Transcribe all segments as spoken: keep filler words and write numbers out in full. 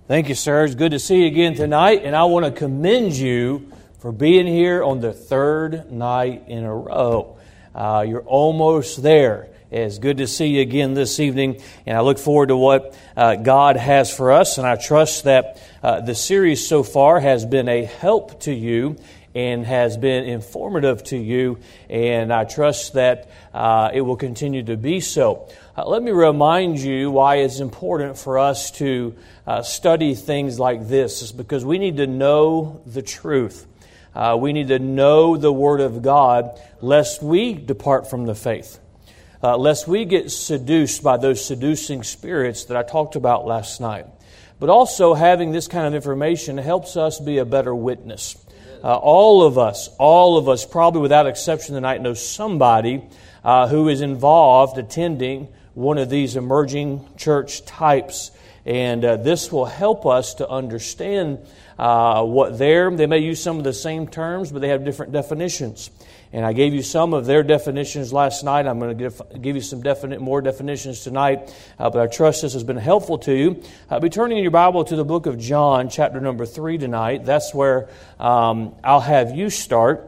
Thank you, sir. It's good to see you again tonight, and I want to commend you for being here on the third night in a row. Uh, you're almost there. It's good to see you again this evening, and I look forward to what uh, God has for us, and I trust that uh, the series so far has been a help to you and has been informative to you, and I trust that uh, it will continue to be so. Uh, let me remind you why it's important for us to uh, study things like this. It's because we need to know the truth. Uh, we need to know the Word of God, lest we depart from the faith, uh, lest we get seduced by those seducing spirits that I talked about last night. But also having this kind of information helps us be a better witness. Uh, all of us, all of us, probably without exception tonight, know somebody uh, who is involved attending one of these emerging church types. And uh, this will help us to understand uh, what they're, they may use some of the same terms, but they have different definitions. And I gave you some of their definitions last night. I'm going to give, give you some definite, more definitions tonight. Uh, but I trust this has been helpful to you. Uh, be turning in your Bible to the book of John, chapter number three tonight. That's where um, I'll have you start.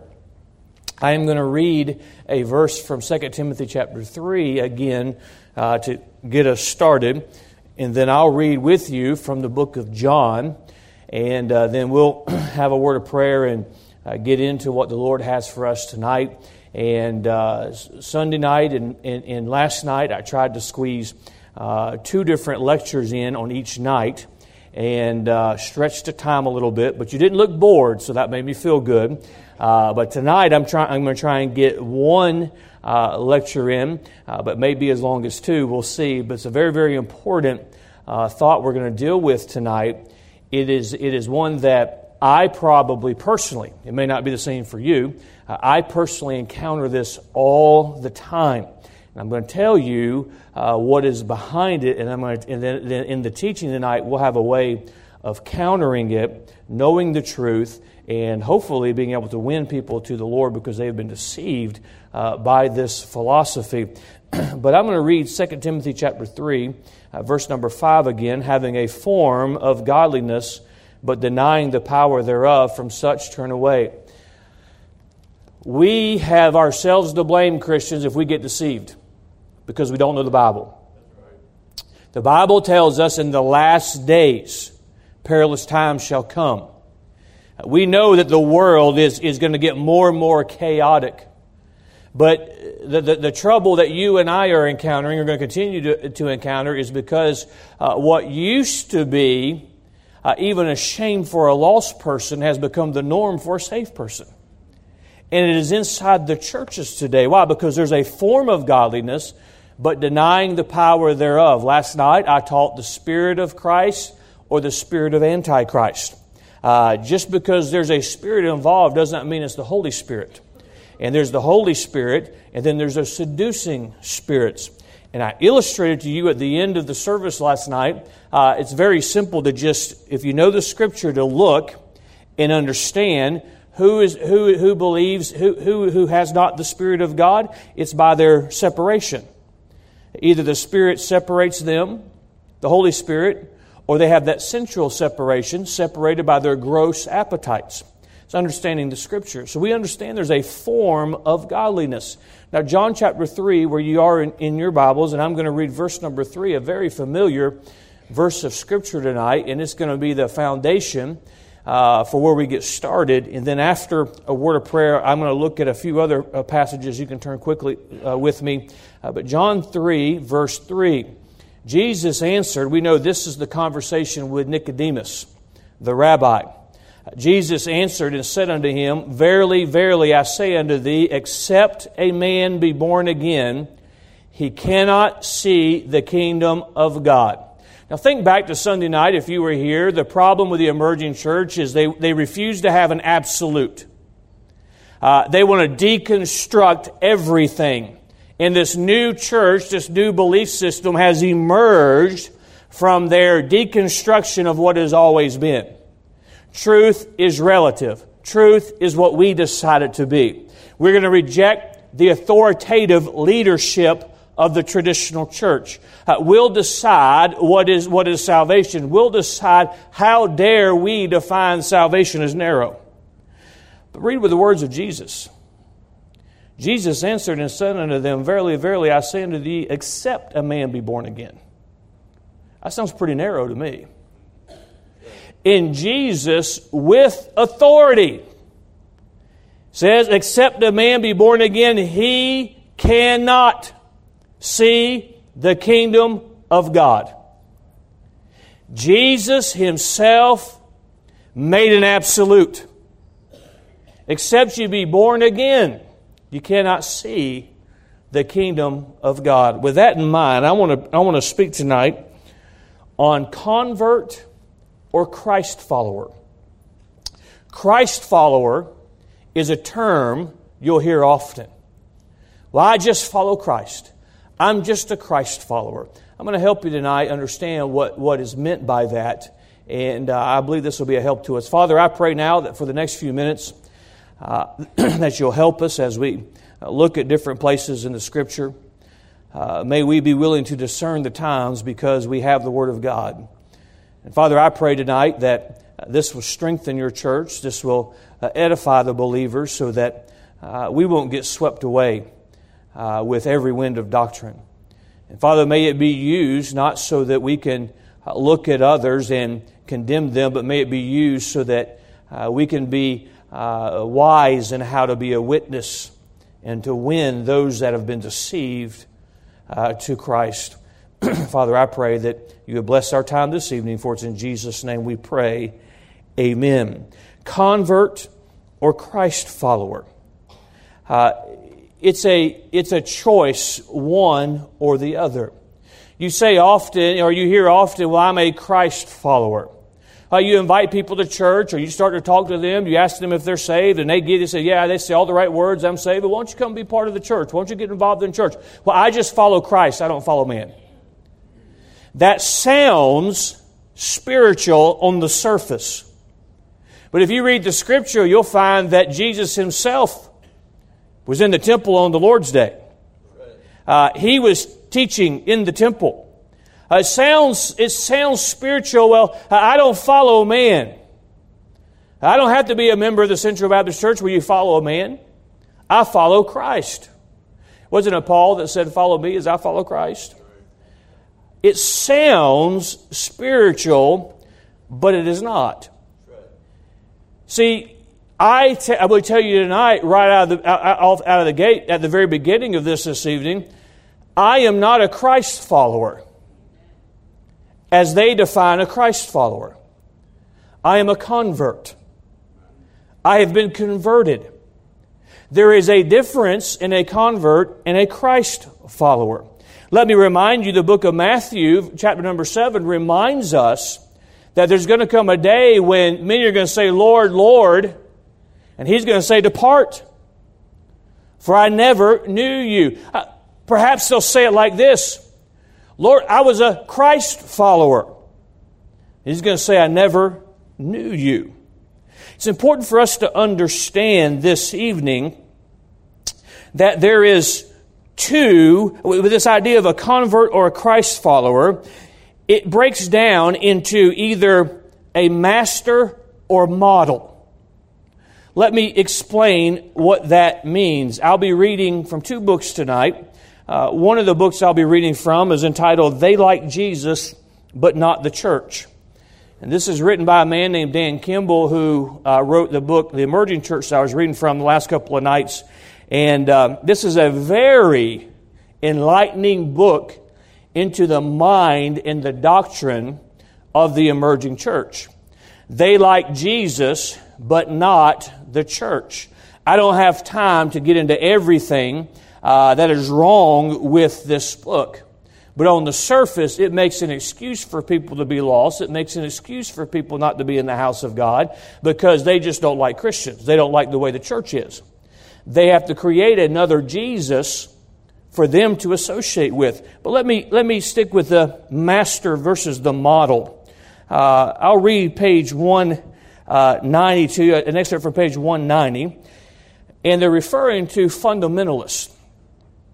I am going to read a verse from Second Timothy chapter three again uh, to get us started. And then I'll read with you from the book of John. And uh, then we'll have a word of prayer and Uh, get into what the Lord has for us tonight. And uh, Sunday night and, and, and last night, I tried to squeeze uh, two different lectures in on each night and uh, stretched the time a little bit. But you didn't look bored, so that made me feel good. Uh, but tonight, I'm trying. I'm going to try and get one uh, lecture in, uh, but maybe as long as two. We'll see. But it's a very, very important uh, thought we're going to deal with tonight. It is. It is one that I probably personally, it may not be the same for you, uh, I personally encounter this all the time. And I'm going to tell you uh, what is behind it, and I'm going to, and then, then in the teaching tonight, we'll have a way of countering it, knowing the truth, and hopefully being able to win people to the Lord because they have been deceived uh, by this philosophy. But I'm going to read Second Timothy chapter three, uh, verse number five again, having a form of godliness, but denying the power thereof, from such turn away. We have ourselves to blame, Christians, if we get deceived because we don't know the Bible. The Bible tells us in the last days, perilous times shall come. We know that the world is, is going to get more and more chaotic. But the, the, the trouble that you and I are encountering, are going to continue to, to encounter, is because uh, what used to be Uh, even a shame for a lost person has become the norm for a saved person. And it is inside the churches today. Why? Because there's a form of godliness, but denying the power thereof. Last night I taught the Spirit of Christ or the Spirit of Antichrist. Uh, just because there's a Spirit involved does not mean it's the Holy Spirit. And there's the Holy Spirit, and then there's those seducing spirits. And I illustrated to you at the end of the service last night, uh, it's very simple to just, if you know the Scripture, to look and understand who is who who believes, who who who has not the Spirit of God. It's by their separation. Either the Spirit separates them, the Holy Spirit, or they have that central separation, separated by their gross appetites. It's understanding the Scripture. So we understand there's a form of godliness. Now, John chapter three, where you are in, in your Bibles, and I'm going to read verse number three, a very familiar verse of Scripture tonight, and it's going to be the foundation uh, for where we get started. And then after a word of prayer, I'm going to look at a few other uh, passages. You can turn quickly uh, with me. Uh, but John three, verse three, Jesus answered, we know this is the conversation with Nicodemus, the rabbi. Jesus answered and said unto him, Verily, verily, I say unto thee, except a man be born again, he cannot see the kingdom of God. Now think back to Sunday night, if you were here. The problem with the emerging church is they, they refuse to have an absolute. Uh, they want to deconstruct everything. And this new church, this new belief system has emerged from their deconstruction of what has always been. Truth is relative. Truth is what we decide it to be. We're going to reject the authoritative leadership of the traditional church. Uh, we'll decide what is what is salvation. We'll decide how dare we define salvation as narrow. But read with the words of Jesus. Jesus answered and said unto them, Verily, verily, I say unto thee, except a man be born again. That sounds pretty narrow to me. In Jesus, with authority, says, except a man be born again, he cannot see the kingdom of God. Jesus himself made an absolute. Except you be born again, you cannot see the kingdom of God. With that in mind, I want to I want to speak tonight on convert or Christ follower. Christ follower is a term you'll hear often. Well, I just follow Christ. I'm just a Christ follower. I'm going to help you tonight understand what, what is meant by that. And uh, I believe this will be a help to us. Father, I pray now that for the next few minutes uh, that you'll help us as we look at different places in the Scripture. Uh, may we be willing to discern the times because we have the Word of God. And Father, I pray tonight that this will strengthen your church. This will uh, edify the believers so that uh, we won't get swept away uh, with every wind of doctrine. And Father, may it be used not so that we can uh, look at others and condemn them, but may it be used so that uh, we can be uh, wise in how to be a witness and to win those that have been deceived uh, to Christ. Father, I pray that you would bless our time this evening, for it's in Jesus' name we pray. Amen. Convert or Christ follower. Uh, it's a it's a choice, one or the other. You say often, or you hear often, well, I'm a Christ follower. Uh, you invite people to church, or you start to talk to them, you ask them if they're saved, and they get, they say, yeah, they say all the right words, I'm saved, but why don't you come be part of the church? Why don't you get involved in church? Well, I just follow Christ, I don't follow man. That sounds spiritual on the surface. But if you read the Scripture, you'll find that Jesus himself was in the temple on the Lord's Day. Uh, he was teaching in the temple. Uh, it sounds it sounds spiritual. Well, I don't follow man. I don't have to be a member of the Central Baptist Church where you follow a man. I follow Christ. Wasn't it Paul that said, follow me as I follow Christ? It sounds spiritual, but it is not. See, I, t- I will tell you tonight, right out of, the, out, out of the gate, at the very beginning of this this evening, I am not a Christ follower, as they define a Christ follower. I am a convert. I have been converted. There is a difference in a convert and a Christ follower. Let me remind you, the book of Matthew, chapter number seven, reminds us that there's going to come a day when many are going to say, Lord, Lord, and He's going to say, depart, for I never knew you. Uh, perhaps they'll say it like this, Lord, I was a Christ follower. He's going to say, I never knew you. It's important for us to understand this evening that there is two, with this idea of a convert or a Christ follower, it breaks down into either a master or model. Let me explain what that means. I'll be reading from two books tonight. Uh, one of the books I'll be reading from is entitled, They Like Jesus, But Not the Church. And this is written by a man named Dan Kimball, who uh, wrote the book, The Emerging Church, that I was reading from the last couple of nights. And um, this is a very enlightening book into the mind and the doctrine of the emerging church. They like Jesus, but not the church. I don't have time to get into everything uh, that is wrong with this book. But on the surface, it makes an excuse for people to be lost. It makes an excuse for people not to be in the house of God because they just don't like Christians. They don't like the way the church is. They have to create another Jesus for them to associate with. But let me let me stick with the master versus the model. Uh, I'll read page one ninety-two, an excerpt from page one ninety, and they're referring to fundamentalists.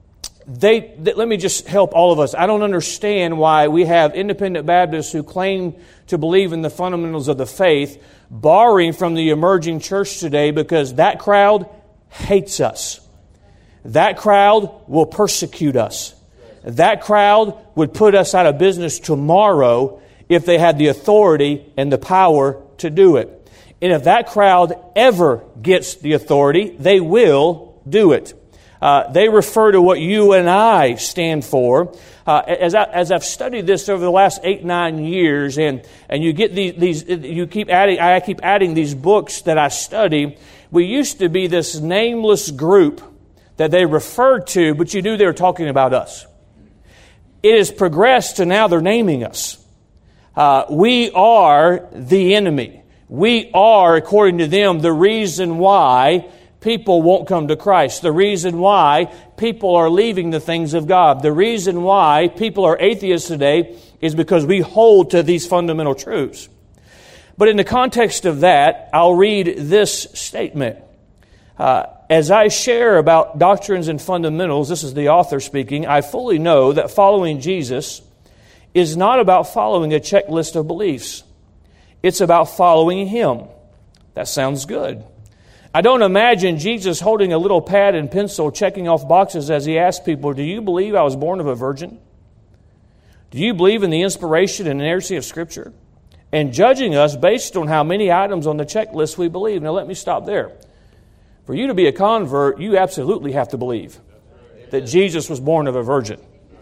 they, they, let me just help all of us. I don't understand why we have independent Baptists who claim to believe in the fundamentals of the faith, borrowing from the emerging church today, because that crowd hates us. That crowd will persecute us. That crowd would put us out of business tomorrow if they had the authority and the power to do it. And if that crowd ever gets the authority, they will do it. Uh, they refer to what you and I stand for. Uh, as, I, as I've studied this over the last eight, nine years, and, and you get these, these, you keep adding, I keep adding these books that I study. We used to be this nameless group that they referred to, but you knew they were talking about us. It has progressed to now they're naming us. Uh, we are the enemy. We are, according to them, the reason why people won't come to Christ. The reason why people are leaving the things of God. The reason why people are atheists today is because we hold to these fundamental truths. But in the context of that, I'll read this statement. Uh, as I share about doctrines and fundamentals, this is the author speaking, I fully know that following Jesus is not about following a checklist of beliefs. It's about following Him. That sounds good. I don't imagine Jesus holding a little pad and pencil checking off boxes as He asked people, do you believe I was born of a virgin? Do you believe in the inspiration and inerrancy of Scripture? And judging us based on how many items on the checklist we believe. Now let me stop there. For you to be a convert, you absolutely have to believe that Jesus was born of a virgin.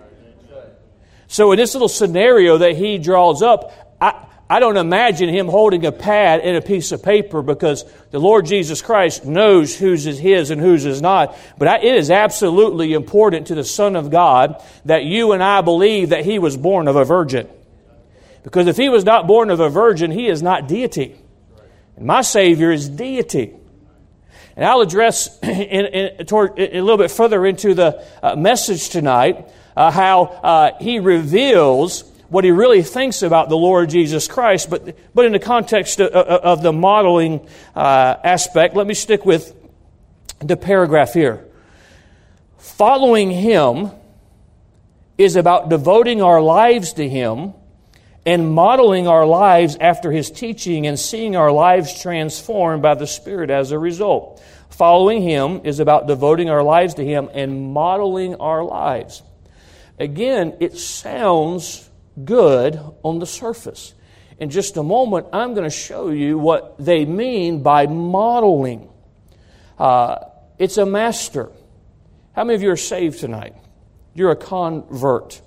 So in this little scenario that he draws up, I, I don't imagine him holding a pad and a piece of paper, because the Lord Jesus Christ knows whose is His and whose is not. But I, it is absolutely important to the Son of God that you and I believe that He was born of a virgin. Because if He was not born of a virgin, He is not deity. And my Savior is deity. And I'll address in, in, toward, a little bit further into the uh, message tonight uh, how uh, He reveals what He really thinks about the Lord Jesus Christ. But, but in the context of, of the modeling uh, aspect, let me stick with the paragraph here. Following Him is about devoting our lives to Him and modeling our lives after His teaching and seeing our lives transformed by the Spirit as a result. Following Him is about devoting our lives to Him and modeling our lives. Again, it sounds good on the surface. In just a moment, I'm going to show you what they mean by modeling. Uh, it's a master. How many of you are saved tonight? You're a convert.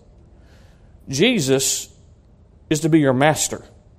Jesus is to be your master.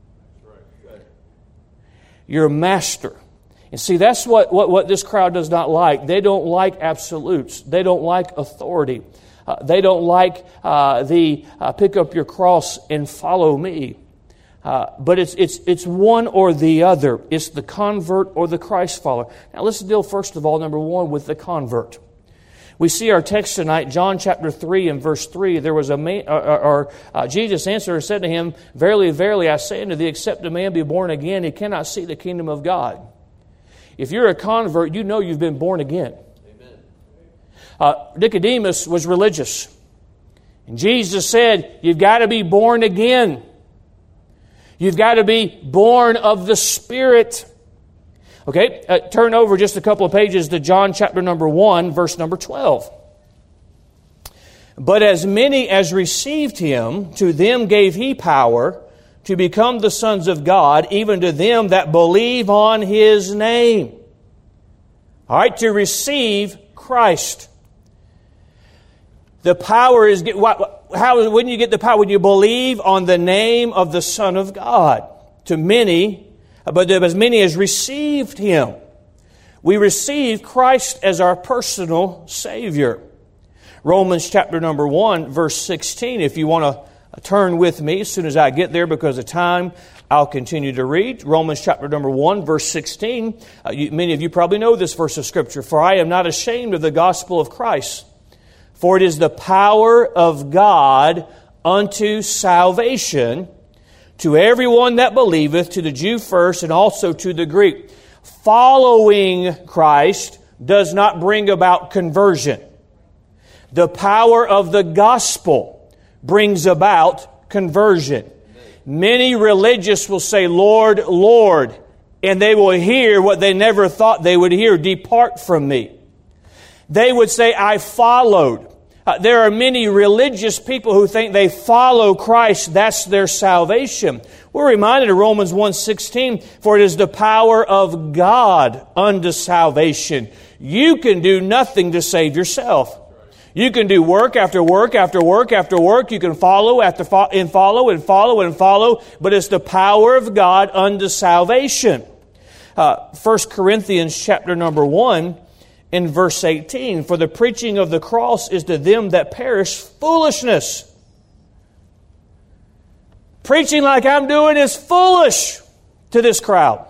Your master. And see, that's what, what, what this crowd does not like. They don't like absolutes. They don't like authority. Uh, they don't like uh, the uh, pick up your cross and follow me. Uh, but it's it's it's one or the other. It's the convert or the Christ follower. Now let's deal first of all, number one, with the convert. We see our text tonight, John chapter three and verse three. There was a man, or, or uh, Jesus answered and said to him, "Verily, verily, I say unto thee, except a man be born again, he cannot see the kingdom of God." If you're a convert, you know you've been born again. Amen. Uh, Nicodemus was religious, and Jesus said, "You've got to be born again. You've got to be born of the Spirit." Okay, uh, turn over just a couple of pages to John chapter number one, verse number twelve. "But as many as received Him, to them gave He power to become the sons of God, even to them that believe on His name." All right, to receive Christ. The power is, how, when you get the power? When you believe on the name of the Son of God. To many, but as many as received Him. We receive Christ as our personal Savior. Romans chapter number one, verse sixteen. If you want to turn with me as soon as I get there, because of time, I'll continue to read. Romans chapter number one, verse sixteen. Uh, you, many of you probably know this verse of Scripture. "For I am not ashamed of the gospel of Christ, for it is the power of God unto salvation, to everyone that believeth, to the Jew first, and also to the Greek." Following Christ does not bring about conversion. The power of the gospel brings about conversion. Many religious will say, Lord, Lord, and they will hear what they never thought they would hear, depart from me. They would say, I followed. Uh, there are many religious people who think they follow Christ, that's their salvation. We're reminded of Romans one sixteen, for it is the power of God unto salvation. You can do nothing to save yourself. You can do work after work after work after work. You can follow after fo- and follow and follow and follow, but it's the power of God unto salvation. Uh, First Corinthians chapter number one, in verse eighteen, for the preaching of the cross is to them that perish foolishness. Preaching like I'm doing is foolish to this crowd.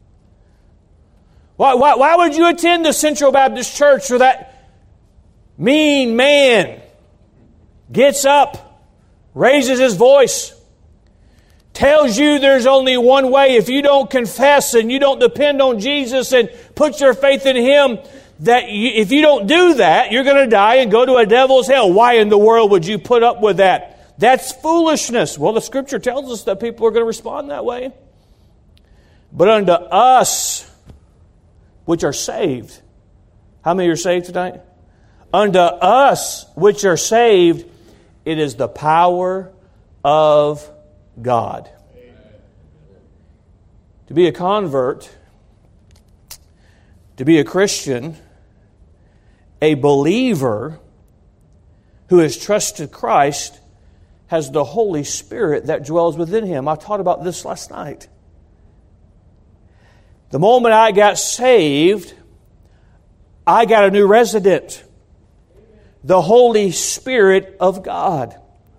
Why, why, why would you attend the Central Baptist Church where that mean man gets up, raises his voice, tells you there's only one way? If you don't confess and you don't depend on Jesus and put your faith in Him, that you, if you don't do that, you're going to die and go to a devil's hell. Why in the world would you put up with that? That's foolishness. Well, the Scripture tells us that people are going to respond that way. But unto us, which are saved. How many are saved tonight? Unto us, which are saved, it is the power of God. Amen. To be a convert, to be a Christian, a believer who has trusted Christ has the Holy Spirit that dwells within him. I taught about this last night. The moment I got saved, I got a new resident. The Holy Spirit of God.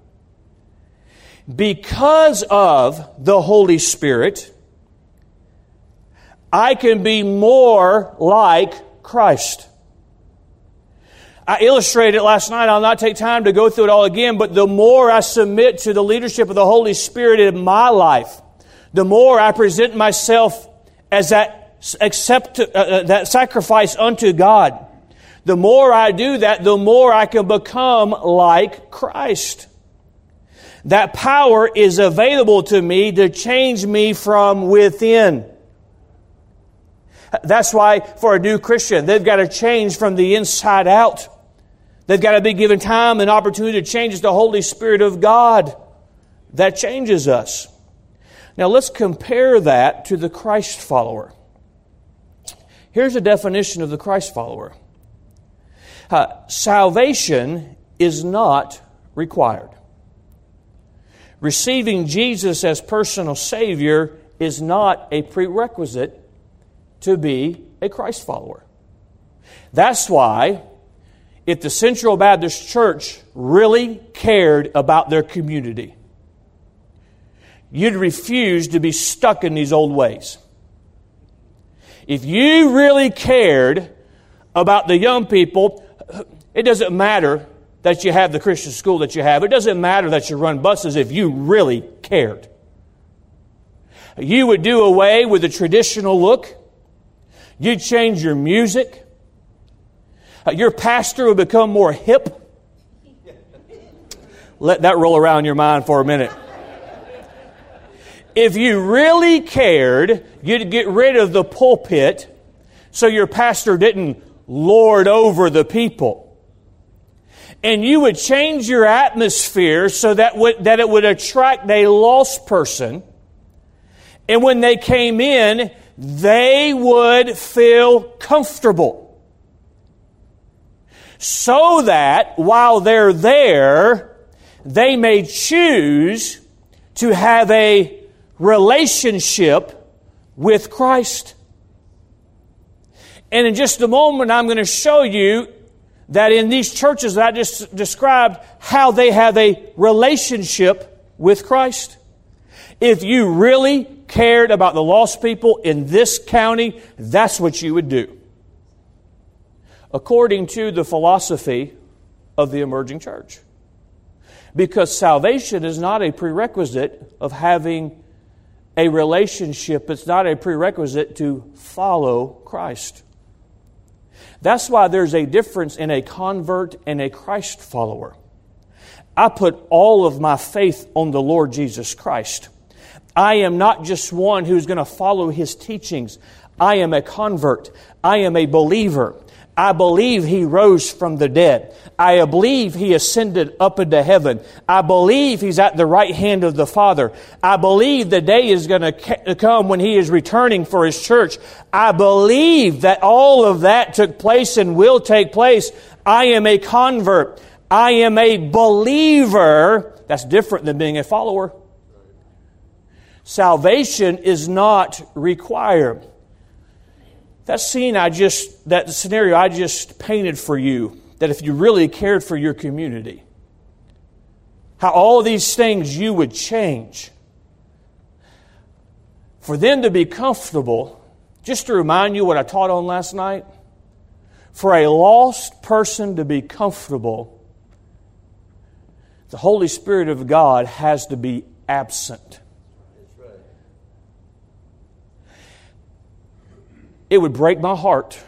Because of the Holy Spirit, I can be more like Christ. I illustrated it last night. I'll not take time to go through it all again, but the more I submit to the leadership of the Holy Spirit in my life, the more I present myself as that accept uh, that sacrifice unto God. The more I do that, the more I can become like Christ. That power is available to me to change me from within. That's why for a new Christian, they've got to change from the inside out. They've got to be given time and opportunity to change. It's the Holy Spirit of God that changes us. Now let's compare that to the Christ follower. Here's a definition of the Christ follower. Uh, salvation is not required. Receiving Jesus as personal Savior is not a prerequisite to be a Christ follower. That's why if the Central Baptist Church really cared about their community, you'd refuse to be stuck in these old ways. If you really cared about the young people, it doesn't matter that you have the Christian school that you have. It doesn't matter that you run buses if you really cared. You would do away with the traditional look. You'd change your music. Your pastor would become more hip. Let that roll around in your mind for a minute. If you really cared, you'd get rid of the pulpit so your pastor didn't lord over the people. And you would change your atmosphere so that, would, that it would attract a lost person. And when they came in, they would feel comfortable. So that while they're there, they may choose to have a relationship with Christ. And in just a moment, I'm going to show you that in these churches that I just described, how they have a relationship with Christ. If you really cared about the lost people in this county, that's what you would do. According to the philosophy of the emerging church. Because salvation is not a prerequisite of having a relationship. It's not a prerequisite to follow Christ. That's why there's a difference in a convert and a Christ follower. I put all of my faith on the Lord Jesus Christ. I am not just one who's going to follow His teachings. I am a convert. I am a believer. I believe He rose from the dead. I believe He ascended up into heaven. I believe He's at the right hand of the Father. I believe the day is going to come when He is returning for His church. I believe that all of that took place and will take place. I am a convert. I am a believer. That's different than being a follower. Salvation is not required. That scene I just, that scenario I just painted for you, that if you really cared for your community, how all these things you would change. For them to be comfortable, just to remind you what I taught on last night, for a lost person to be comfortable, the Holy Spirit of God has to be absent. It would break my heart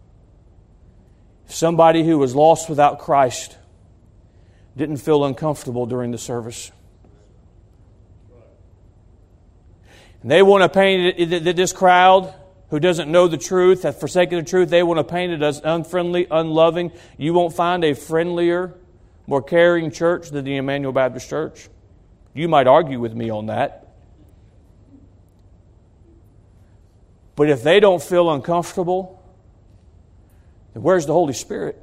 if somebody who was lost without Christ didn't feel uncomfortable during the service. And they want to paint it, that this crowd who doesn't know the truth, has forsaken the truth, they want to paint it as unfriendly, unloving. You won't find a friendlier, more caring church than the Emmanuel Baptist Church. You might argue with me on that. But if they don't feel uncomfortable, then where's the Holy Spirit?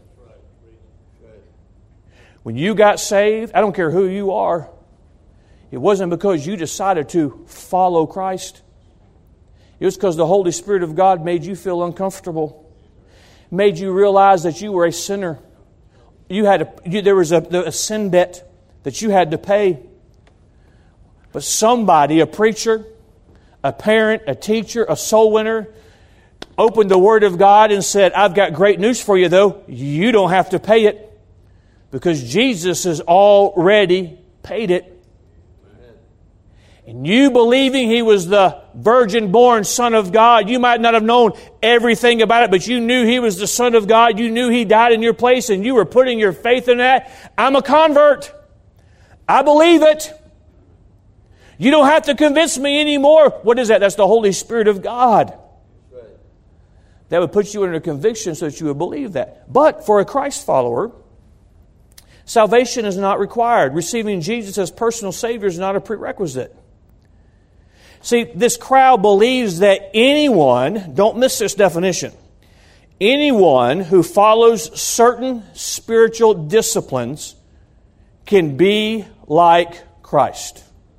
When you got saved, I don't care who you are, it wasn't because you decided to follow Christ. It was because the Holy Spirit of God made you feel uncomfortable, made you realize that you were a sinner. You had a, you, there was a, a sin debt that you had to pay. But somebody, a preacher, a parent, a teacher, a soul winner, opened the Word of God and said, I've got great news for you though. You don't have to pay it because Jesus has already paid it. Amen. And you believing He was the virgin-born Son of God, you might not have known everything about it, but you knew He was the Son of God. You knew He died in your place and you were putting your faith in that. I'm a convert. I believe it. You don't have to convince me anymore. What is that? That's the Holy Spirit of God. Right. That would put you under conviction so that you would believe that. But for a Christ follower, salvation is not required. Receiving Jesus as personal Savior is not a prerequisite. See, this crowd believes that anyone, don't miss this definition, anyone who follows certain spiritual disciplines can be like Christ.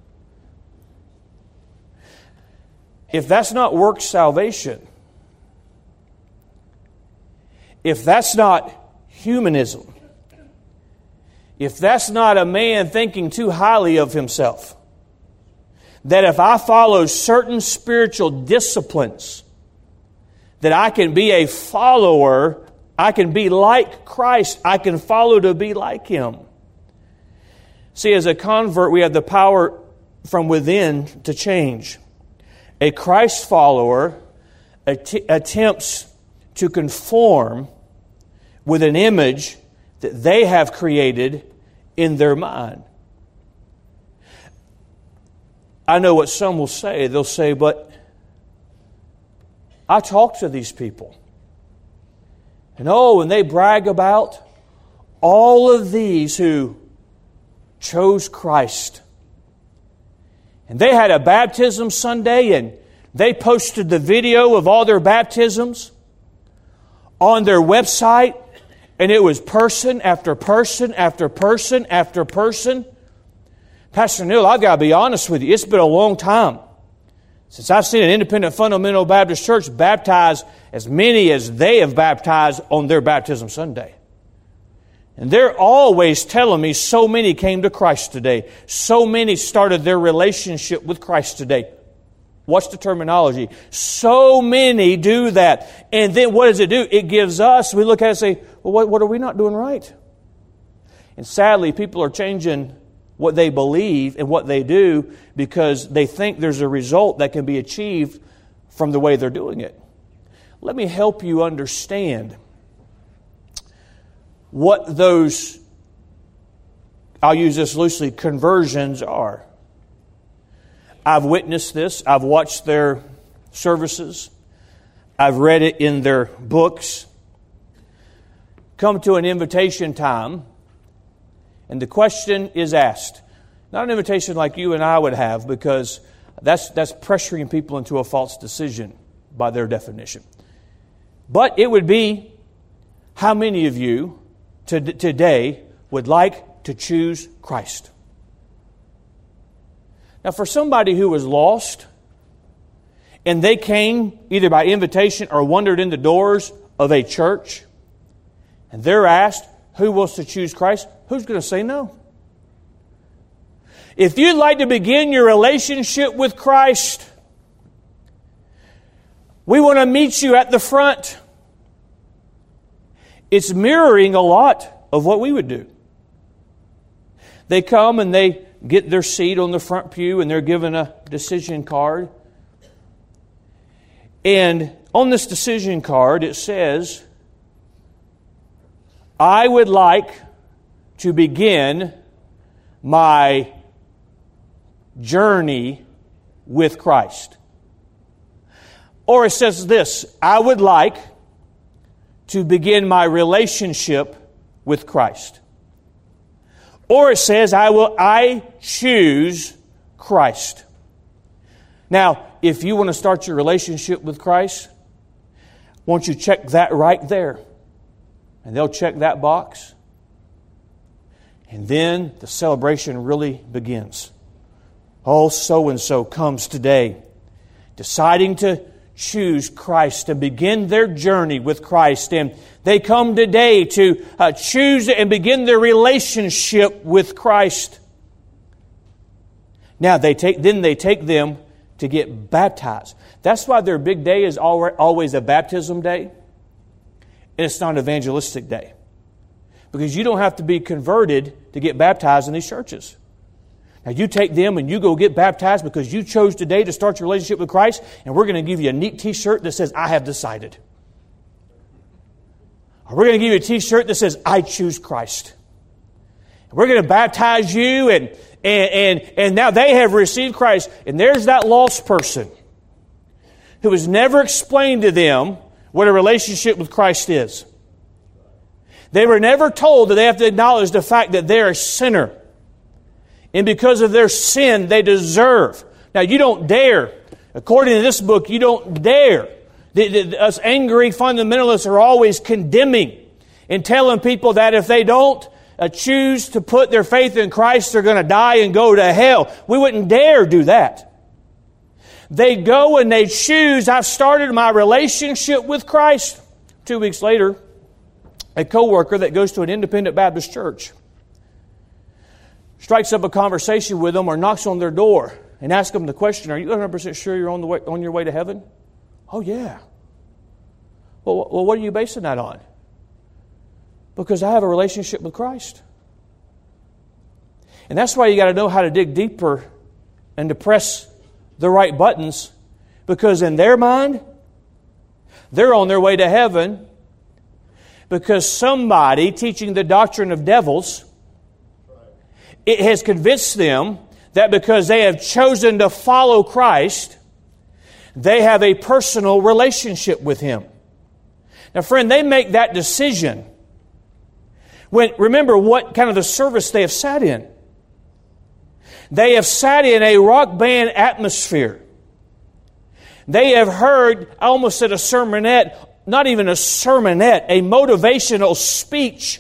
If that's not works salvation, if that's not humanism, if that's not a man thinking too highly of himself, that if I follow certain spiritual disciplines, that I can be a follower, I can be like Christ, I can follow to be like Him. See, as a convert, we have the power from within to change. A Christ follower att- attempts to conform with an image that they have created in their mind. I know what some will say. They'll say, but I talk to these people. And oh, and they brag about all of these who chose Christ. And they had a baptism Sunday and they posted the video of all their baptisms on their website. And it was person after person after person after person. Pastor Neil, I've got to be honest with you. It's been a long time since I've seen an independent fundamental Baptist church baptize as many as they have baptized on their baptism Sunday. And they're always telling me so many came to Christ today. So many started their relationship with Christ today. What's the terminology? So many do that. And then what does it do? It gives us, we look at it and say, well, what, what are we not doing right? And sadly, people are changing what they believe and what they do because they think there's a result that can be achieved from the way they're doing it. let me help you understand what those, I'll use this loosely, conversions are. I've witnessed this. I've watched their services. I've read it in their books. Come to an invitation time, and the question is asked. Not an invitation like you and I would have, because that's that's pressuring people into a false decision by their definition. But it would be, how many of you to, today would like to choose Christ? Now, for somebody who was lost, and they came either by invitation or wandered in the doors of a church, and they're asked, who wants to choose Christ? Who's going to say no? If you'd like to begin your relationship with Christ, we want to meet you at the front. It's mirroring a lot of what we would do. They come and they get their seat on the front pew and they're given a decision card. And on this decision card it says, I would like to begin my journey with Christ. Or it says this, I would like to begin my relationship with Christ. Or it says, I will I choose Christ. Now, if you want to start your relationship with Christ, won't you check that right there? And they'll check that box. And then the celebration really begins. Oh, so-and-so comes today, deciding to choose Christ and begin their journey with Christ. And they come today to uh, choose and begin their relationship with Christ. Now, they take then they take them to get baptized. That's why their big day is always a baptism day. And it's not an evangelistic day. Because you don't have to be converted to get baptized in these churches. Now you take them and you go get baptized because you chose today to start your relationship with Christ, and we're going to give you a neat t-shirt that says, I have decided. Or we're going to give you a t-shirt that says, I choose Christ. And we're going to baptize you, and, and, and, and now they have received Christ. And there's that lost person who was never explained to them what a relationship with Christ is. They were never told that they have to acknowledge the fact that they're a sinner. And because of their sin, they deserve. Now, you don't dare. According to this book, you don't dare. The, the, us angry fundamentalists are always condemning and telling people that if they don't uh, choose to put their faith in Christ, they're going to die and go to hell. We wouldn't dare do that. They go and they choose, I've started my relationship with Christ. Two weeks later, a coworker that goes to an independent Baptist church strikes up a conversation with them or knocks on their door and asks them the question, are you one hundred percent sure you're on the way, on your way to heaven? Oh, yeah. Well, well, what are you basing that on? Because I have a relationship with Christ. And that's why you got to know how to dig deeper and to press the right buttons, because in their mind, they're on their way to heaven because somebody teaching the doctrine of devils, it has convinced them that because they have chosen to follow Christ, they have a personal relationship with Him. Now, friend, they make that decision when, remember what kind of the service they have sat in. They have sat in a rock band atmosphere. They have heard, I almost said a sermonette, not even a sermonette, a motivational speech.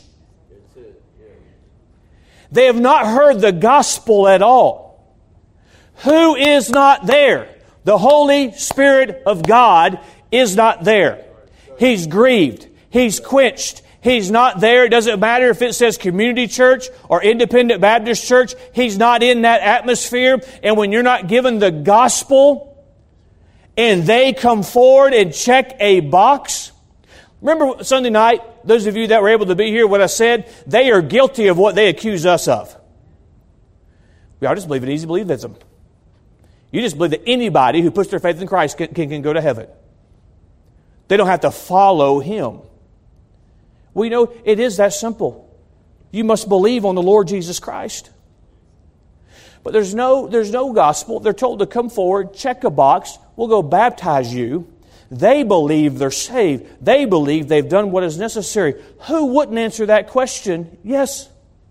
They have not heard the gospel at all. Who is not there? The Holy Spirit of God is not there. He's grieved. He's quenched. He's not there. It doesn't matter if it says community church or independent Baptist church. He's not in that atmosphere. And when you're not given the gospel and they come forward and check a box. Remember Sunday night, those of you that were able to be here, what I said, they are guilty of what they accuse us of. We all just believe in easy believism. You just believe that anybody who puts their faith in Christ can, can, can go to heaven. They don't have to follow Him. We know it is that simple. You must believe on the Lord Jesus Christ. But there's no, there's no gospel. They're told to come forward, check a box, we'll go baptize you. They believe they're saved. They believe they've done what is necessary. Who wouldn't answer that question? Yes.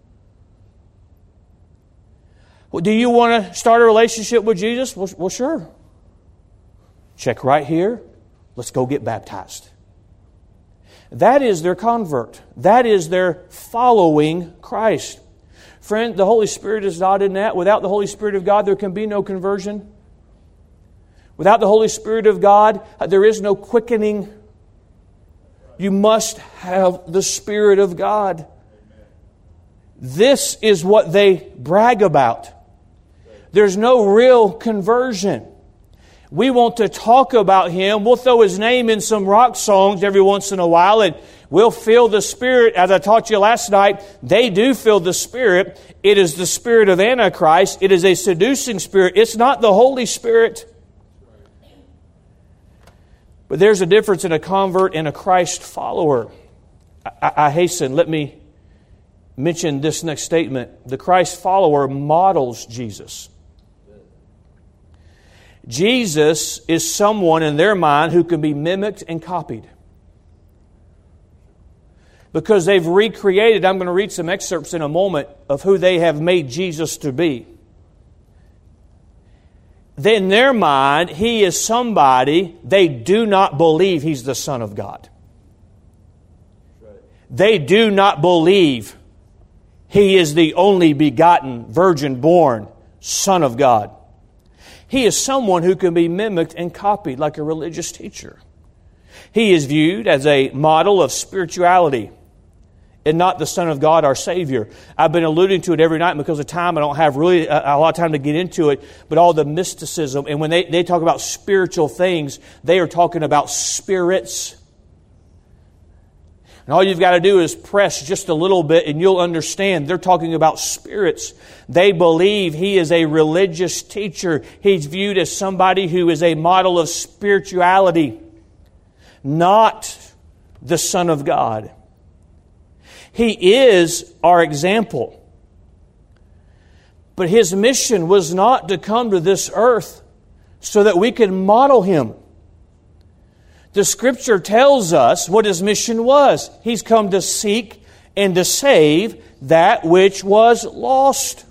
Well, do you want to start a relationship with Jesus? Well, well, sure. Check right here. Let's go get baptized. That is their convert. That is their following Christ. Friend, the Holy Spirit is not in that. Without the Holy Spirit of God, there can be no conversion. Without the Holy Spirit of God, there is no quickening. You must have the Spirit of God. This is what they brag about. There's no real conversion. We want to talk about Him. We'll throw His name in some rock songs every once in a while, and we'll feel the Spirit. As I taught you last night, they do feel the Spirit. It is the spirit of Antichrist. It is a seducing spirit. It's not the Holy Spirit. But there's a difference in a convert and a Christ follower. I, I hasten, let me mention this next statement. The Christ follower models Jesus. Jesus is someone in their mind who can be mimicked and copied. Because they've recreated, I'm going to read some excerpts in a moment of who they have made Jesus to be. In their mind, He is somebody they do not believe He's the Son of God. They do not believe He is the only begotten, virgin-born Son of God. He is someone who can be mimicked and copied like a religious teacher. He is viewed as a model of spirituality and not the Son of God, our Savior. I've been alluding to it every night because of time. I don't have really a, a lot of time to get into it, but all the mysticism. And when they, they talk about spiritual things, they are talking about spirits. And all you've got to do is press just a little bit and you'll understand. They're talking about spirits. They believe He is a religious teacher. He's viewed as somebody who is a model of spirituality, not the Son of God. He is our example. But His mission was not to come to this earth so that we could model Him. The Scripture tells us what His mission was. He's come to seek and to save that which was lost.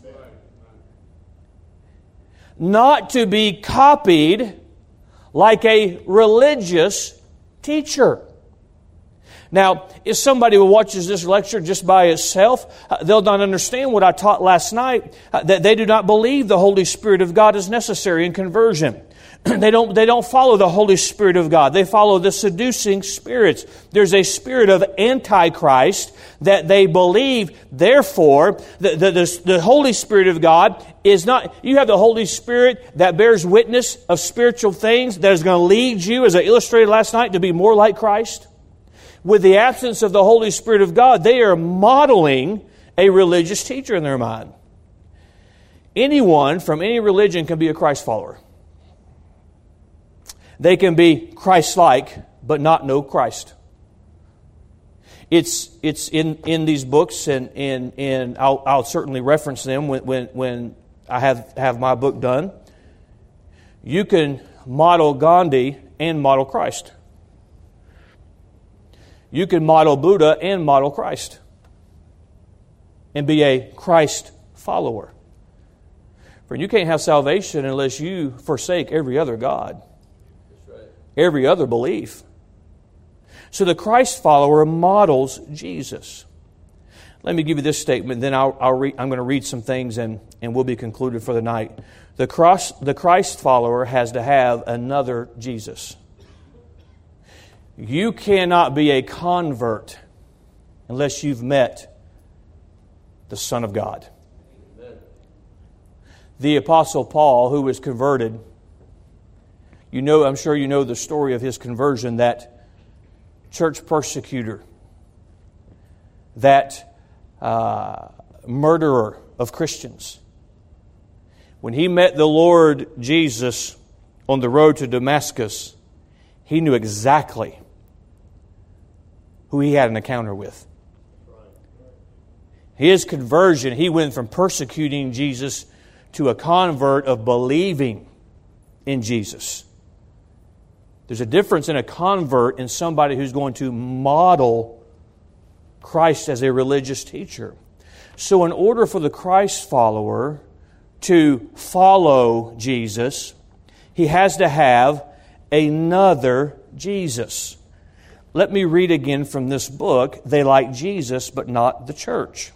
Not to be copied like a religious teacher. Now, if somebody who watches this lecture just by itself, uh, they'll not understand what I taught last night, uh, that they do not believe the Holy Spirit of God is necessary in conversion. They don't, they don't follow the Holy Spirit of God. They follow the seducing spirits. There's a spirit of Antichrist that they believe. Therefore, the, the, the, the Holy Spirit of God is not... You have the Holy Spirit that bears witness of spiritual things that is going to lead you, as I illustrated last night, to be more like Christ. With the absence of the Holy Spirit of God, they are modeling a religious teacher in their mind. Anyone from any religion can be a Christ follower. They can be Christ-like, but not know Christ. It's it's in, in these books, and, and, and I'll, I'll certainly reference them when, when, when I have, have my book done. You can model Gandhi and model Christ. You can model Buddha and model Christ. And be a Christ follower. For you can't have salvation unless you forsake every other god. Every other belief. So the Christ follower models Jesus. Let me give you this statement, then I'll, I'll read, I'm going to read some things and, and we'll be concluded for the night. The cross, the Christ follower has to have another Jesus. You cannot be a convert unless you've met the Son of God. Amen. The Apostle Paul, who was converted, You know, I'm sure you know the story of his conversion, that church persecutor, that uh, murderer of Christians. When he met the Lord Jesus on the road to Damascus, he knew exactly who he had an encounter with. His conversion, he went from persecuting Jesus to a convert of believing in Jesus. There's a difference in a convert and somebody who's going to model Christ as a religious teacher. So in order for the Christ follower to follow Jesus, he has to have another Jesus. Let me read again from this book. They like Jesus, but not the church.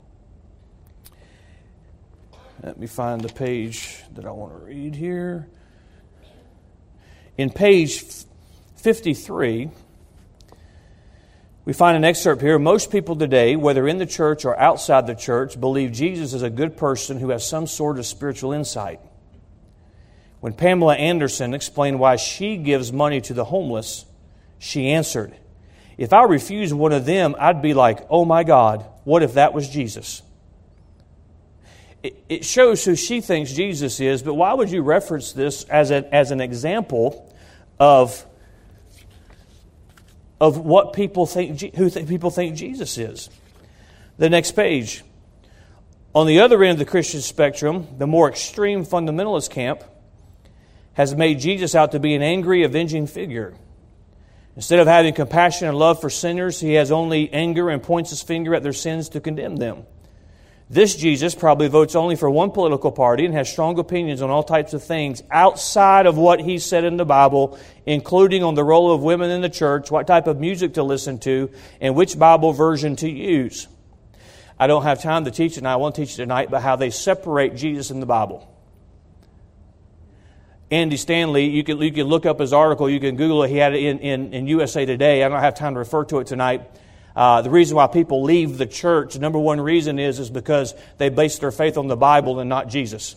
Let me find the page that I want to read here. In page fifty-three, we find an excerpt here. Most people today, whether in the church or outside the church, believe Jesus is a good person who has some sort of spiritual insight. When Pamela Anderson explained why she gives money to the homeless, she answered, "If I refused one of them, I'd be like, oh my God, what if that was Jesus?" It shows who she thinks Jesus is, but why would you reference this as, a, as an example of, of what people think, who th- people think Jesus is? The next page. On the other end of the Christian spectrum, the more extreme fundamentalist camp has made Jesus out to be an angry, avenging figure. Instead of having compassion and love for sinners, he has only anger and points his finger at their sins to condemn them. This Jesus probably votes only for one political party and has strong opinions on all types of things outside of what he said in the Bible, including on the role of women in the church, what type of music to listen to, and which Bible version to use. I don't have time to teach it, and I won't teach it tonight, but how they separate Jesus in the Bible. Andy Stanley, you can, you can look up his article, you can Google it, he had it in, in, in U S A Today. I don't have time to refer to it tonight. Uh, the reason why people leave the church, the number one reason is, is because they base their faith on the Bible and not Jesus.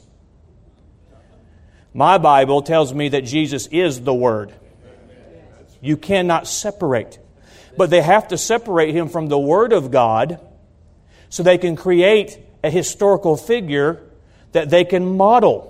My Bible tells me that Jesus is the Word. You cannot separate. But they have to separate Him from the Word of God so they can create a historical figure that they can model.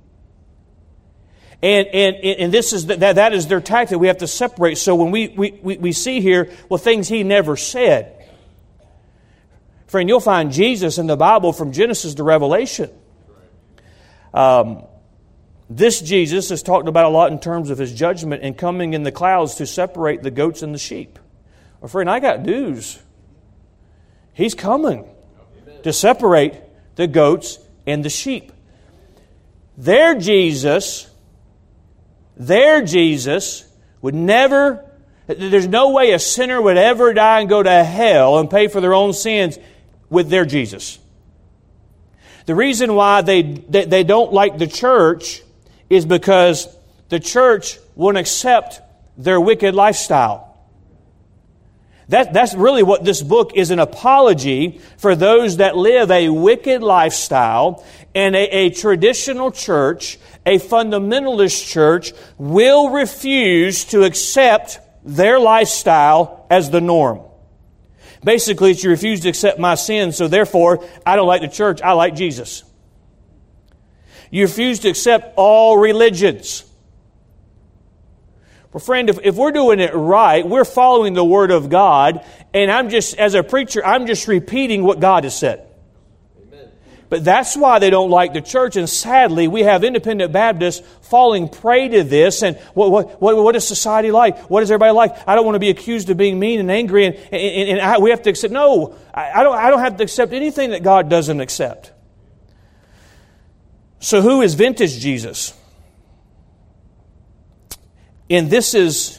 And, and, and this is the, that, that is their tactic. We have to separate. So when we, we, we, we see here, well, things He never said. Friend, you'll find Jesus in the Bible from Genesis to Revelation. Um, this Jesus is talked about a lot in terms of His judgment and coming in the clouds to separate the goats and the sheep. Well, friend, I got news. He's coming to separate the goats and the sheep. Their Jesus... Their Jesus would never, there's no way a sinner would ever die and go to hell and pay for their own sins with their Jesus. The reason why they, they, they don't like the church is because the church won't accept their wicked lifestyle. That, that's really what this book is, an apology for those that live a wicked lifestyle, and a, a traditional church, a fundamentalist church, will refuse to accept their lifestyle as the norm. Basically, it's you refuse to accept my sins, so therefore, I don't like the church, I like Jesus. You refuse to accept all religions. Well, friend, if, if we're doing it right, we're following the Word of God, and I'm just, as a preacher, I'm just repeating what God has said. Amen. But that's why they don't like the church, and sadly, we have independent Baptists falling prey to this, and what, what, what, what is society like? What is everybody like? I don't want to be accused of being mean and angry, and, and, and I, we have to accept, no, I, I, don't, I don't have to accept anything that God doesn't accept. So who is vintage Jesus? And this is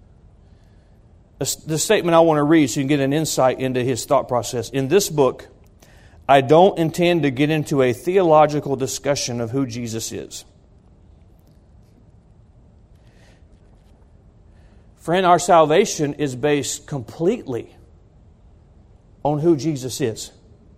the statement I want to read so you can get an insight into his thought process. In this book, I don't intend to get into a theological discussion of who Jesus is. Friend, our salvation is based completely on who Jesus is.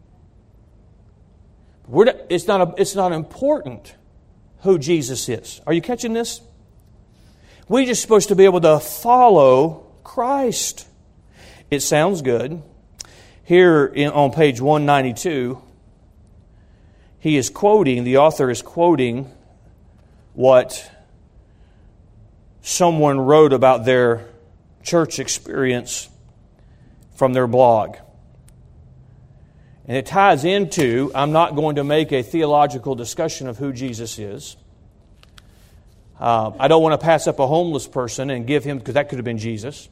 We're not, it's, not a, it's not important who Jesus is. Are you catching this? We're just supposed to be able to follow Christ. It sounds good. Here in, on page one ninety-two, he is quoting, the author is quoting what someone wrote about their church experience from their blog. And it ties into, I'm not going to make a theological discussion of who Jesus is. Uh, I don't want to pass up a homeless person and give him, because that could have been Jesus.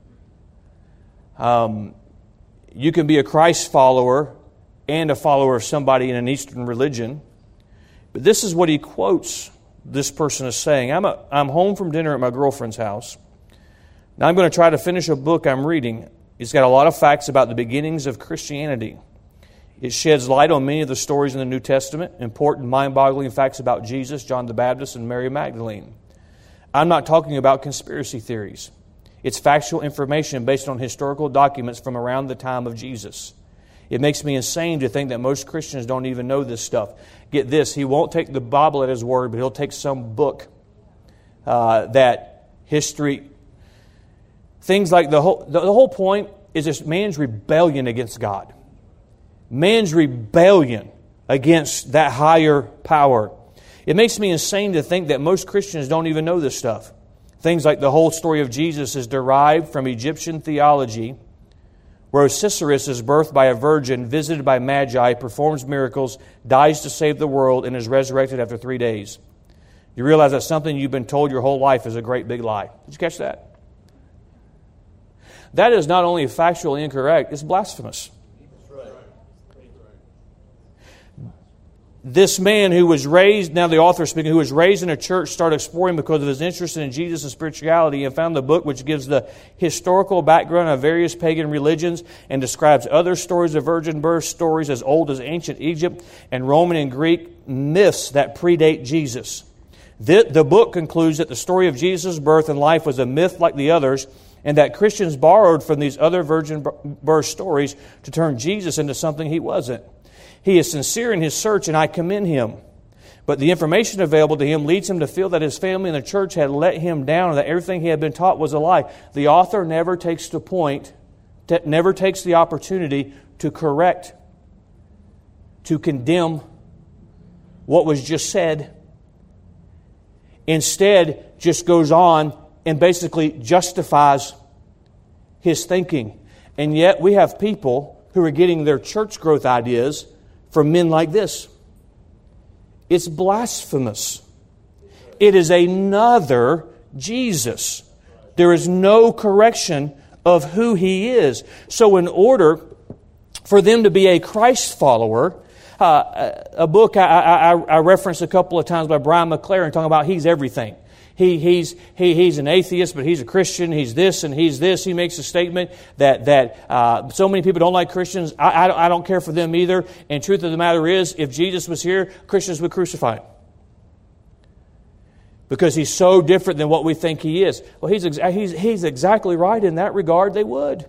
Um, you can be a Christ follower and a follower of somebody in an Eastern religion. But this is what he quotes this person is saying. I'm, a, I'm home from dinner at my girlfriend's house. Now I'm going to try to finish a book I'm reading. It's got a lot of facts about the beginnings of Christianity. It sheds light on many of the stories in the New Testament, important mind-boggling facts about Jesus, John the Baptist, and Mary Magdalene. I'm not talking about conspiracy theories. It's factual information based on historical documents from around the time of Jesus. It makes me insane to think that most Christians don't even know this stuff. Get this, he won't take the Bible at his word, but he'll take some book uh, that history... Things like the whole, the, the whole point is this man's rebellion against God. Man's rebellion against that higher power. It makes me insane to think that most Christians don't even know this stuff. Things like the whole story of Jesus is derived from Egyptian theology, where Osiris is birthed by a virgin, visited by magi, performs miracles, dies to save the world, and is resurrected after three days. You realize that something you've been told your whole life is a great big lie. Did you catch that? That is not only factually incorrect, it's blasphemous. This man who was raised, now the author speaking, who was raised in a church, started exploring because of his interest in Jesus and spirituality, and found the book which gives the historical background of various pagan religions and describes other stories of virgin birth, stories as old as ancient Egypt and Roman and Greek myths that predate Jesus. The, the book concludes that the story of Jesus' birth and life was a myth like the others, and that Christians borrowed from these other virgin birth stories to turn Jesus into something he wasn't. He is sincere in his search, and I commend him. But the information available to him leads him to feel that his family and the church had let him down, and that everything he had been taught was a lie. The author never takes the point, never takes the opportunity to correct, to condemn what was just said. Instead, just goes on and basically justifies his thinking. And yet we have people who are getting their church growth ideas from men like this. It's blasphemous. It is another Jesus. There is no correction of who he is. So in order for them to be a Christ follower, uh, a book I, I, I referenced a couple of times by Brian McLaren talking about he's everything. He, he's, he, he's an atheist, but he's a Christian. He's this and he's this. He makes a statement that, that uh, so many people don't like Christians. I, I, don't, I don't care for them either. And truth of the matter is, if Jesus was here, Christians would crucify him. Because he's so different than what we think he is. Well, he's, exa- he's, he's exactly right in that regard. They would.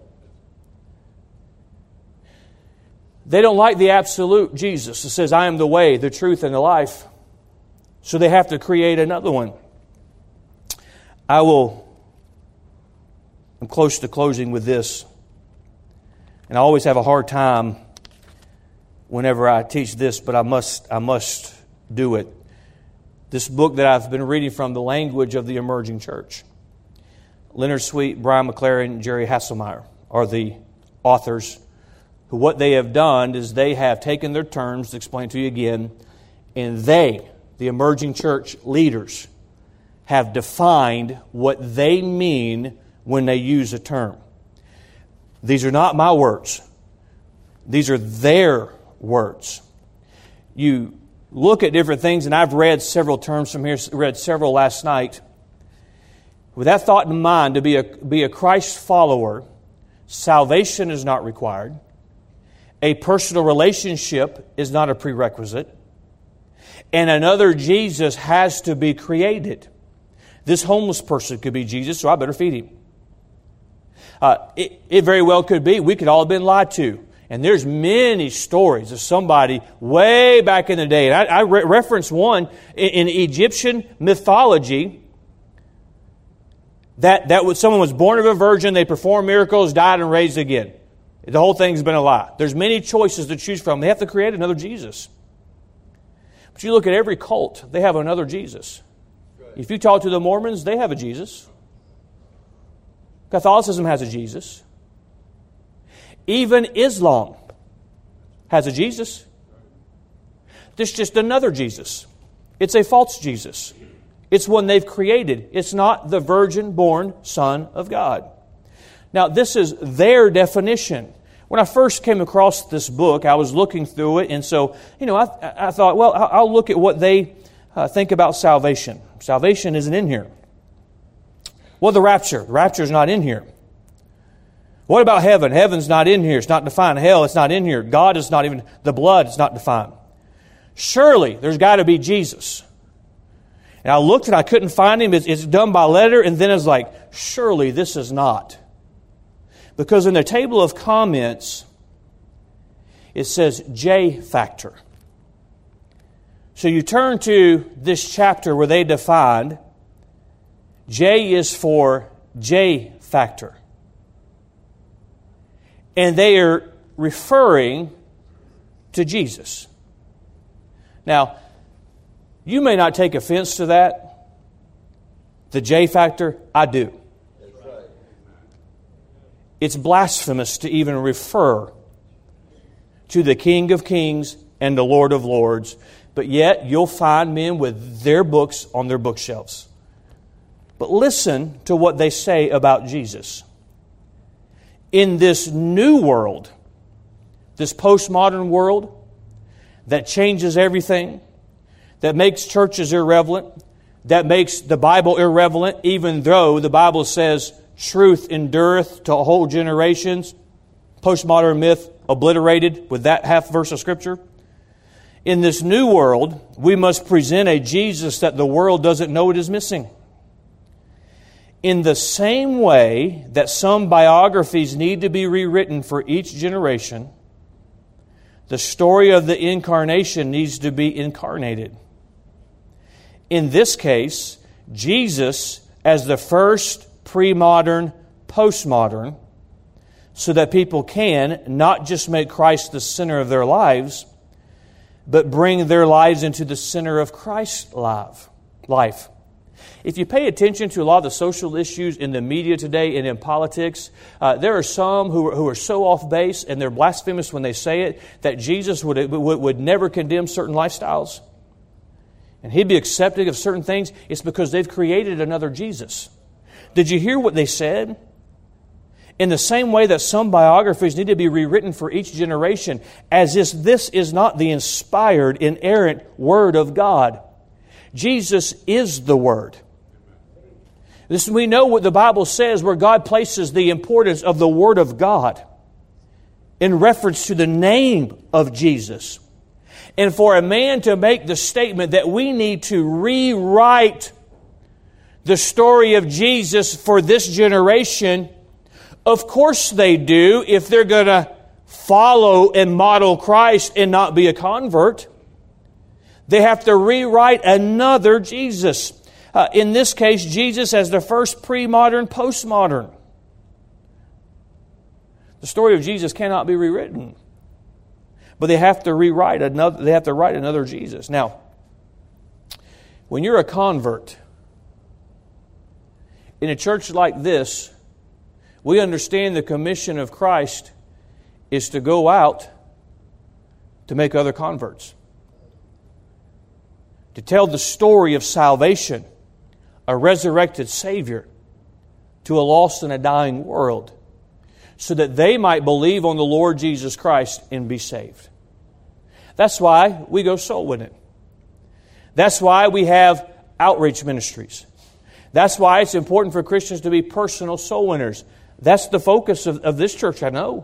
They don't like the absolute Jesus that says, I am the way, the truth, and the life. So they have to create another one. I will, I'm close to closing with this. And I always have a hard time whenever I teach this, but I must, I must do it. This book that I've been reading from, The Language of the Emerging Church. Leonard Sweet, Brian McLaren, Jerry Hasselmeyer are the authors who what they have done is they have taken their terms, to explain to you again, and they, the emerging church leaders, have defined what they mean when they use a term. These are not my words. These are their words. You look at different things, and I've read several terms from here, read several last night. With that thought in mind, to be a, be a Christ follower, salvation is not required. A personal relationship is not a prerequisite. And another Jesus has to be created. This homeless person could be Jesus, so I better feed him. Uh, it, it very well could be. We could all have been lied to. And there's many stories of somebody way back in the day. And I, I re- reference one in, in Egyptian mythology that, that was, someone was born of a virgin, they performed miracles, died and raised again. The whole thing's been a lie. There's many choices to choose from. They have to create another Jesus. But you look at every cult, they have another Jesus. If you talk to the Mormons, they have a Jesus. Catholicism has a Jesus. Even Islam has a Jesus. This is just another Jesus. It's a false Jesus. It's one they've created. It's not the virgin-born Son of God. Now, this is their definition. When I first came across this book, I was looking through it, and so, you know, I, I thought, well, I'll look at what they uh, think about salvation. Salvation isn't in here. Well, the rapture. The rapture is not in here. What about heaven? Heaven's not in here. It's not defined. Hell, it's not in here. God is not even, the blood is not defined. Surely, there's got to be Jesus. And I looked and I couldn't find him. It's, it's done by letter, and then it's like, surely this is not. Because in the table of comments, it says J factor. So you turn to this chapter where they defined, J is for J factor. And they are referring to Jesus. Now, you may not take offense to that. The J factor, I do. It's blasphemous to even refer to the King of Kings and the Lord of Lords, but yet you'll find men with their books on their bookshelves. But listen to what they say about Jesus. In this new world, this postmodern world that changes everything, that makes churches irrelevant, that makes the Bible irrelevant, even though the Bible says truth endureth to whole generations, postmodern myth obliterated with that half verse of Scripture. In this new world, we must present a Jesus that the world doesn't know it is missing. In the same way that some biographies need to be rewritten for each generation, the story of the incarnation needs to be incarnated. In this case, Jesus as the first pre-modern, postmodern, so that people can not just make Christ the center of their lives, but bring their lives into the center of Christ's life. If you pay attention to a lot of the social issues in the media today and in politics, uh, there are some who are, who are so off base and they're blasphemous when they say it that Jesus would, would, would never condemn certain lifestyles. And He'd be accepting of certain things. It's because they've created another Jesus. Did you hear what they said? In the same way that some biographies need to be rewritten for each generation, as if this is not the inspired, inerrant Word of God. Jesus is the Word. This, we know what the Bible says, where God places the importance of the Word of God in reference to the name of Jesus. And for a man to make the statement that we need to rewrite the story of Jesus for this generation, of course they do if they're going to follow and model Christ and not be a convert. They have to rewrite another Jesus. Uh, in this case, Jesus as the first pre-modern, postmodern. The story of Jesus cannot be rewritten. But they have to rewrite another, they have to write another Jesus. Now, when you're a convert, in a church like this, we understand the commission of Christ is to go out to make other converts. To tell the story of salvation, a resurrected Savior, to a lost and a dying world, so that they might believe on the Lord Jesus Christ and be saved. That's why we go soul winning. That's why we have outreach ministries. That's why it's important for Christians to be personal soul winners. That's the focus of, of this church, I know.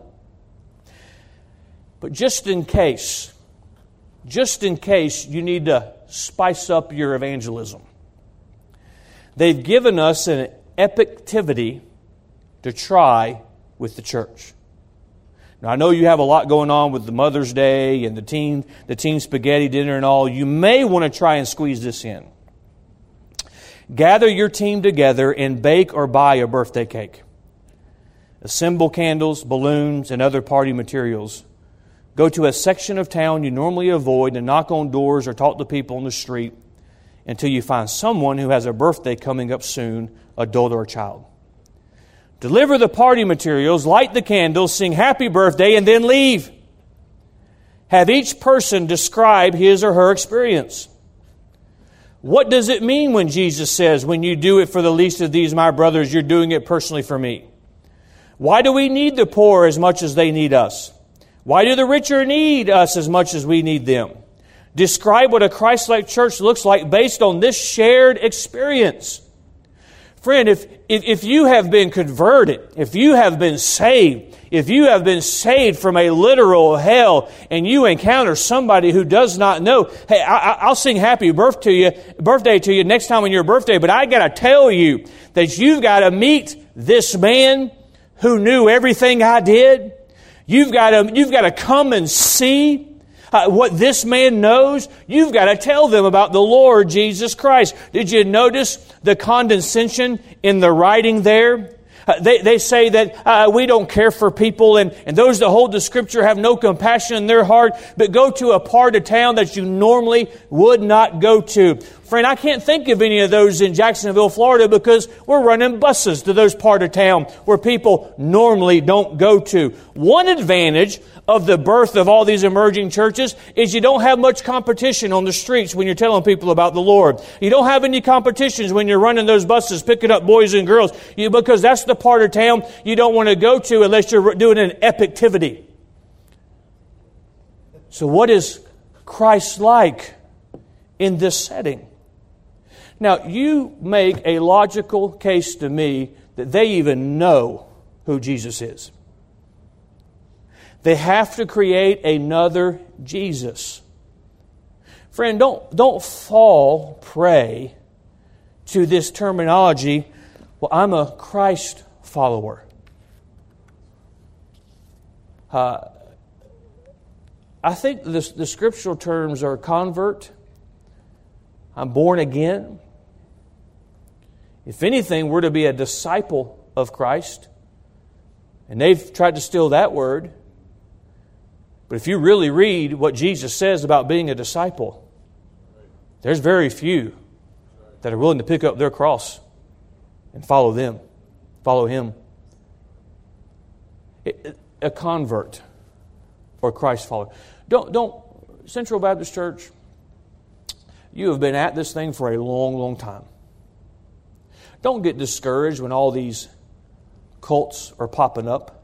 But just in case, just in case you need to spice up your evangelism, they've given us an activity to try with the church. Now, I know you have a lot going on with the Mother's Day and the teen, the teen spaghetti dinner and all. You may want to try and squeeze this in. Gather your team together and bake or buy a birthday cake. Assemble candles, balloons, and other party materials. Go to a section of town you normally avoid and knock on doors or talk to people on the street until you find someone who has a birthday coming up soon, adult or child. deliver the party materials, light the candles, sing happy birthday, and then leave. Have each person describe his or her experience. What does it mean when Jesus says, when you do it for the least of these, my brothers, you're doing it personally for me? Why do we need the poor as much as they need us? Why do the richer need us as much as we need them? Describe what a Christ-like church looks like based on this shared experience. Friend, if, if, if you have been converted, if you have been saved, if you have been saved from a literal hell and you encounter somebody who does not know, hey, I, I'll sing happy birth to you, birthday to you next time on your birthday, but I got to tell you that you've got to meet this man who knew everything I did. You've got to, you've got to come and see uh, what this man knows. You've got to tell them about the Lord Jesus Christ. Did you notice the condescension in the writing there? Uh, they, they say that uh, we don't care for people, and, and those that hold the Scripture have no compassion in their heart, but go to a part of town that you normally would not go to. Friend, I can't think of any of those in Jacksonville, Florida, because we're running buses to those part of town where people normally don't go to. One advantage of the birth of all these emerging churches is you don't have much competition on the streets when you're telling people about the Lord. You don't have any competitions when you're running those buses, picking up boys and girls, you, because that's the part of town you don't want to go to unless you're doing an epictivity. So what is Christ like in this setting? Now, you make a logical case to me that they even know who Jesus is. They have to create another Jesus. Friend, don't, don't fall prey to this terminology, well, I'm a Christ follower. Uh, I think the, the scriptural terms are convert, I'm born again. If anything, we're to be a disciple of Christ. And they've tried to steal that word. But if you really read what Jesus says about being a disciple, there's very few that are willing to pick up their cross and follow them, follow Him. A convert or Christ follower. Don't, don't, Central Baptist Church, you have been at this thing for a long, long time. Don't get discouraged when all these cults are popping up.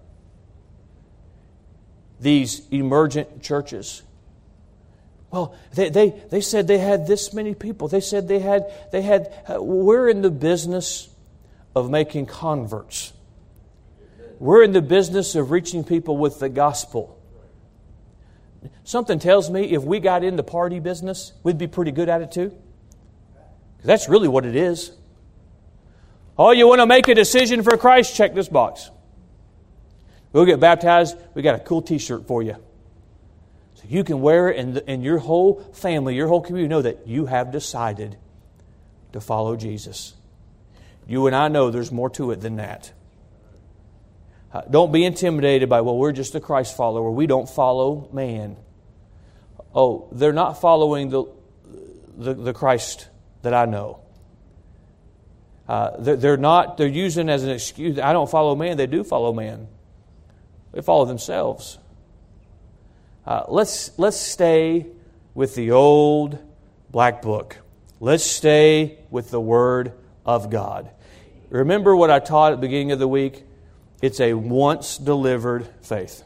These emergent churches. Well, they, they, they said they had this many people. They said they had, they had, uh, we're in the business of making converts. We're in the business of reaching people with the gospel. Something tells me if we got in the party business, we'd be pretty good at it too. That's really what it is. Oh, you want to make a decision for Christ? Check this box. We'll get baptized. We got a cool T-shirt for you. So you can wear it and, and your whole family, your whole community know that you have decided to follow Jesus. You and I know there's more to it than that. Uh, don't be intimidated by, well, we're just a Christ follower. We don't follow man. Oh, they're not following the, the, the Christ that I know. Uh, they're, they're not, they're using as an excuse, I don't follow man. They do follow man. They follow themselves. Uh, let's, let's stay with the old black book. Let's stay with the Word of God. Remember what I taught at the beginning of the week? It's a once delivered faith.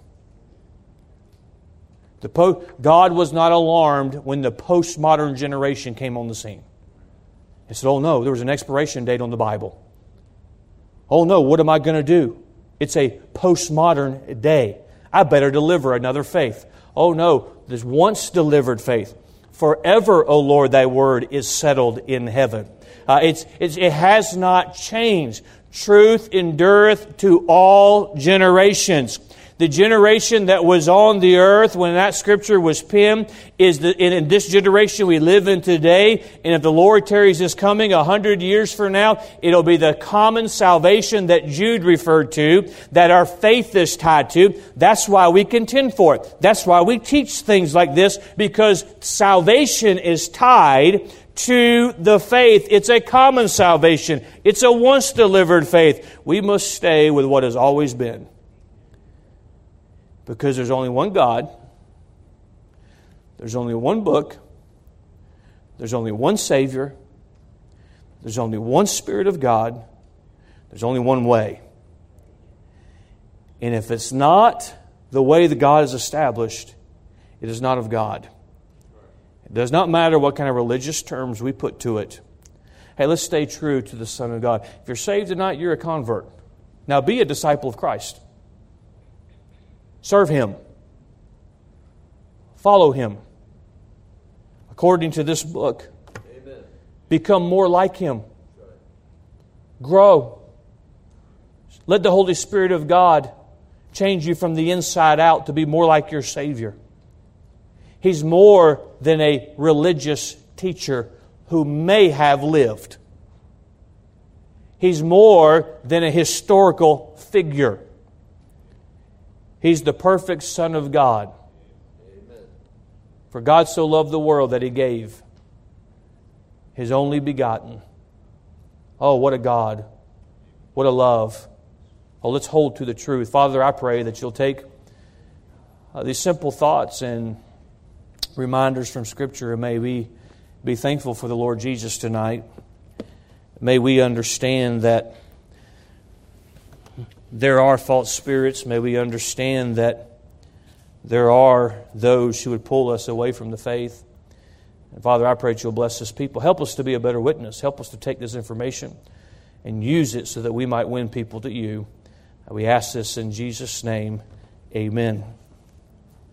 The po- God was not alarmed when the postmodern generation came on the scene. He said, oh no, there was an expiration date on the Bible. Oh no, what am I going to do? It's a postmodern day. I better deliver another faith. Oh no, there's once delivered faith. Forever, O Lord, thy word is settled in heaven. Uh, it's, it's, it has not changed. Truth endureth to all generations. The generation that was on the earth when that scripture was penned is the, in, in this generation we live in today. And if the Lord tarries His coming a hundred years from now, it'll be the common salvation that Jude referred to, that our faith is tied to. That's why we contend for it. That's why we teach things like this, because salvation is tied to the faith. It's a common salvation. It's a once delivered faith. We must stay with what has always been. Because there's only one God. There's only one book. There's only one Savior. There's only one Spirit of God. There's only one way. And if it's not the way that God has established, it is not of God. It does not matter what kind of religious terms we put to it. Hey, let's stay true to the Son of God. If you're saved tonight, you're a convert. Now be a disciple of Christ. Serve Him. Follow Him. According to this book. Amen. Become more like Him. Grow. Let the Holy Spirit of God change you from the inside out to be more like your Savior. He's more than a religious teacher who may have lived. He's more than a historical figure. He's the perfect Son of God. Amen. For God so loved the world that He gave His only begotten. Oh, what a God. What a love. Oh, let's hold to the truth. Father, I pray that You'll take uh, these simple thoughts and reminders from Scripture, and may we be thankful for the Lord Jesus tonight. May we understand that there are false spirits. May we understand that there are those who would pull us away from the faith. And Father, I pray that You'll bless this people. Help us to be a better witness. Help us to take this information and use it so that we might win people to You. We ask this in Jesus' name. Amen.